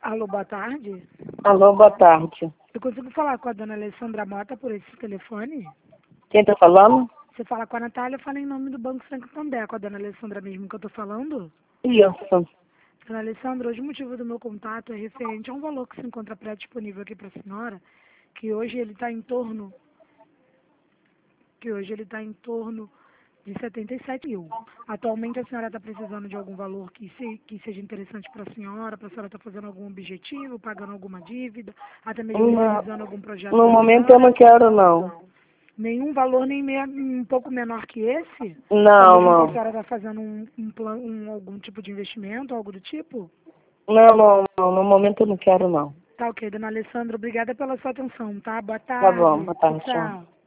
Alô, boa tarde. Alô, boa tarde. Eu consigo falar com a dona Alessandra Mota por esse telefone? Quem tá falando? Você fala com a Natália, fala em nome do Banco Santander, com a dona Alessandra mesmo que eu tô falando? Isso. Dona Alessandra, hoje o motivo do meu contato é referente a um valor que se encontra pré-disponível aqui para a senhora, que hoje ele está em torno de 77 mil. Atualmente a senhora está precisando de algum valor que seja interessante para a senhora estar fazendo algum objetivo, pagando alguma dívida, até mesmo realizando algum projeto No da momento eu senhora? não quero, não. Nenhum valor nem um pouco menor que esse? Não, Até mesmo que a não. senhora está fazendo algum tipo de investimento, algo do tipo? Não, não, não. No momento eu não quero, não. Tá ok, dona Alessandra, obrigada pela sua atenção, tá? Boa Tá bom, tarde. boa Tchau, tarde, tchau. tchau.